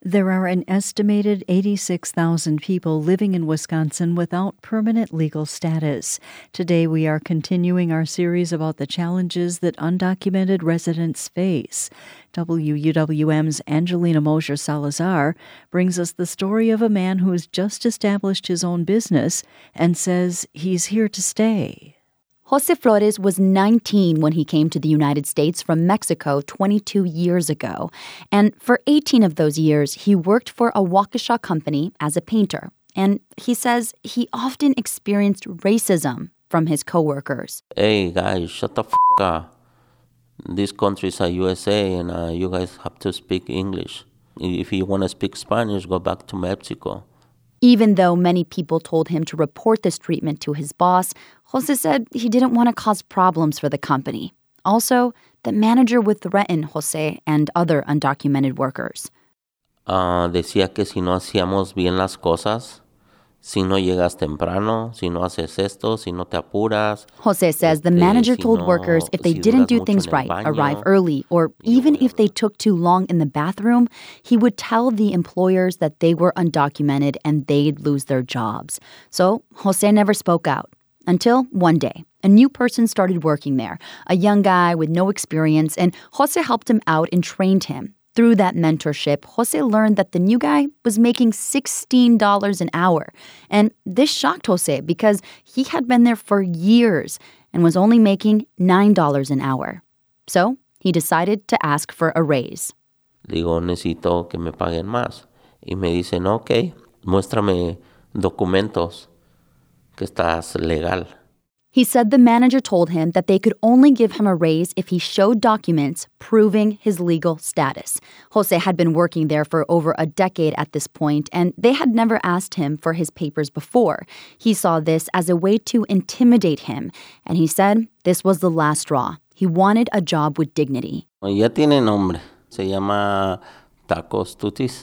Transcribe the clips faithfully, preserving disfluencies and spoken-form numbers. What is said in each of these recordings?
There are an estimated eighty-six thousand people living in Wisconsin without permanent legal status. Today we are continuing our series about the challenges that undocumented residents face. W U W M's Angelina Mosier Salazar brings us the story of a man who has just established his own business and says he's here to stay. Jose Flores was nineteen when he came to the United States from Mexico twenty-two years ago. And for eighteen of those years, he worked for a Waukesha company as a painter. And he says he often experienced racism from his coworkers. Hey, guys, shut the f*** up. This country is a U S A, and uh, you guys have to speak English. If you want to speak Spanish, go back to Mexico. Even though many people told him to report this treatment to his boss, Jose said he didn't want to cause problems for the company. Also, the manager would threaten Jose and other undocumented workers. Uh, decía que si no hacíamos bien las cosas, si no llegas temprano, si no haces esto, si no te apuras. Jose says the manager told workers if they didn't do things right, arrive early, or even if they took too long in the bathroom, he would tell the employers that they were undocumented and they'd lose their jobs. So Jose never spoke out. Until one day, a new person started working there, a young guy with no experience, and Jose helped him out and trained him. Through that mentorship, Jose learned that the new guy was making sixteen dollars an hour. And this shocked Jose because he had been there for years and was only making nine dollars an hour. So he decided to ask for a raise. Digo, necesito que me paguen más. Y me dicen, ok, muéstrame documentos que estás legal. He said the manager told him that they could only give him a raise if he showed documents proving his legal status. Jose had been working there for over a decade at this point, and they had never asked him for his papers before. He saw this as a way to intimidate him, and he said this was the last straw. He wanted a job with dignity. Ya tiene nombre. Se llama Tacos Tutis.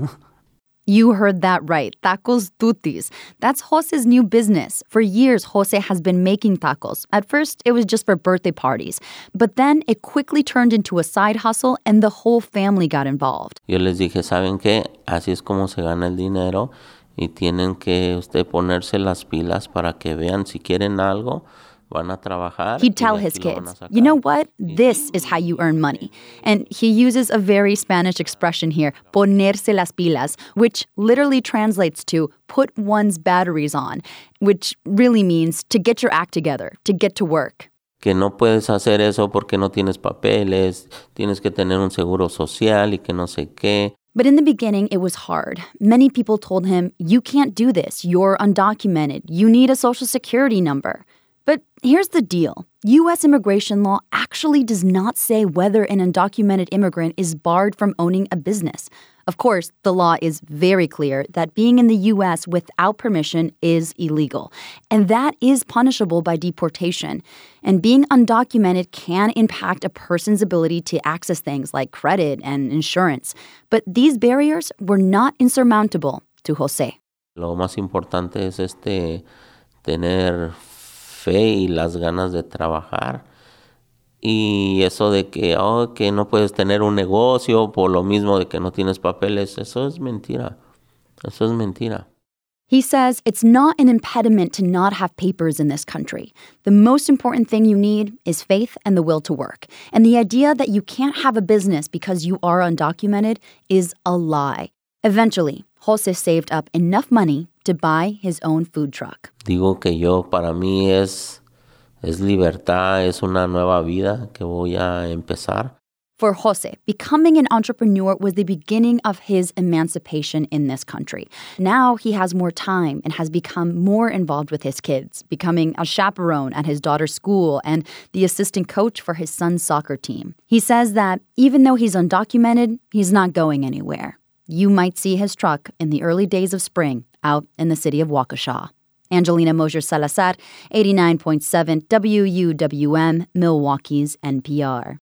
You heard that right, Tacos Tutis. That's Jose's new business. For years, Jose has been making tacos. At first, it was just for birthday parties. But then it quickly turned into a side hustle and the whole family got involved. Yo les dije, ¿saben qué? Así es como se gana el dinero y tienen que usted ponerse las pilas para que vean si quieren algo. He'd tell his kids, you know what? This is how you earn money. And he uses a very Spanish expression here, ponerse las pilas, which literally translates to put one's batteries on, which really means to get your act together, to get to work. Que no puedes hacer eso porque no tienes papeles, tienes que tener un seguro social y que no sé qué. But in the beginning, it was hard. Many people told him, you can't do this. You're undocumented. You need a social security number. But here's the deal. U S immigration law actually does not say whether an undocumented immigrant is barred from owning a business. Of course, the law is very clear that being in the U S without permission is illegal, and that is punishable by deportation. And being undocumented can impact a person's ability to access things like credit and insurance. But these barriers were not insurmountable to Jose. Lo más importante es este tener fe y las ganas de trabajar. Y eso de que, oh, que no puedes tener un negocio por lo mismo de que no tienes papeles, eso es mentira. Eso es mentira. He says it's not an impediment to not have papers in this country. The most important thing you need is faith and the will to work. And the idea that you can't have a business because you are undocumented is a lie. Eventually, Jose saved up enough money to buy his own food truck. Digo que yo, para mí es, es libertad, es una nueva vida que voy a empezar. For Jose, becoming an entrepreneur was the beginning of his emancipation in this country. Now he has more time and has become more involved with his kids, becoming a chaperone at his daughter's school and the assistant coach for his son's soccer team. He says that even though he's undocumented, he's not going anywhere. You might see his truck in the early days of spring out in the city of Waukesha. Angelina Mosier Salazar, eighty-nine point seven W U W M, Milwaukee's N P R.